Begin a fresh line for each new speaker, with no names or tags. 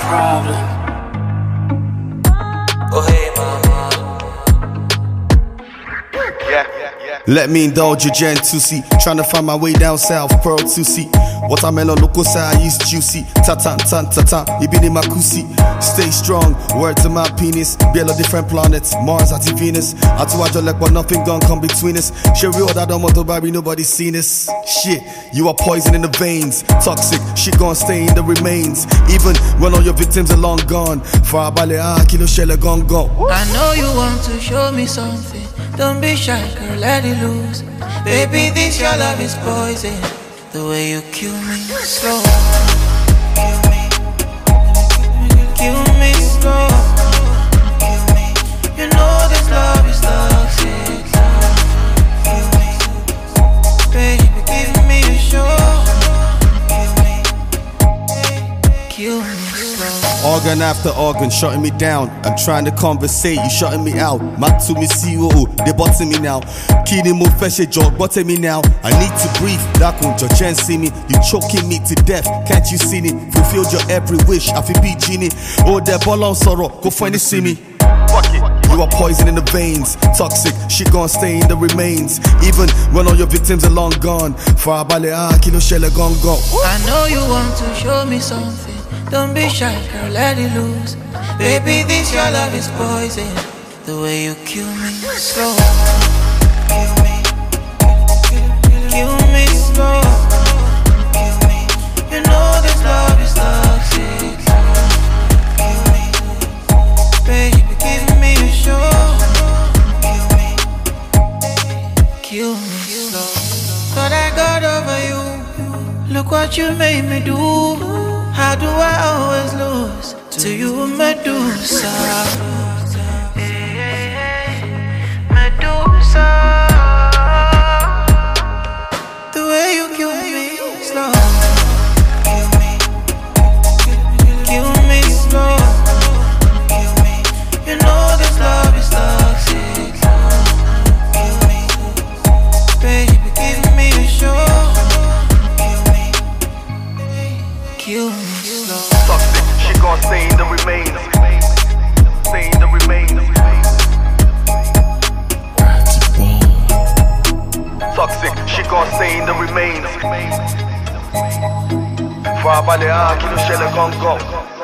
problem. Oh hey mama.
Let me indulge your Gen 2C. Tryna find my way down south, Pearl 2C. Watermelon local side is juicy. Tatan tan tatan, you been in my kusi. Stay strong, word to my penis. Build of different planets, Mars at Venus. I told you like but nothing gonna come between us. She real that don't want to bury, nobody seen us. Shit, you are poison in the veins. Toxic, shit gon' stay in the remains. Even when all your victims are long gone. Far bale kilo shell gon' go.
I know you want to show me something. Don't be shy, girl, let it loose. Baby, this your love is poison. The way you kill me slow. Kill me slow. You know this love is toxic. Baby, give me a show. Kill me slow.
Organ after organ, shutting me down. I'm trying to conversate, you shutting me out. Mat to me CEO, they botting me now. Kini mo feshe jog, botting me now. I need to breathe, that won't your chance see me. You choking me to death, can't you see me? Fulfilled your every wish, I feel be genie. Oh, that ball on sorrow, go find it, see me. Fuck it. You are poison in the veins, toxic, shit gon' stay in the remains. Even when all your victims are long gone. Far bale kilo shell gon' go.
I know you want to show me something. Don't be shy, girl, let it loose. Baby, this your love is poison. The way you kill me slow. Kill me slow. You know this love is toxic. Baby, give me a show. Kill me slow. Thought I got over you. Look what you made me do. How do I always lose to you, Medusa? Medusa. The way you kill me slow. Kill me slow. You know this love is toxic. Baby, give me a show. Kill me slow.
Toxic, she gon' stay in the remains. Stay in the remains. Toxic, she gon' stay in the remains. Far bale kilo shell gon' go.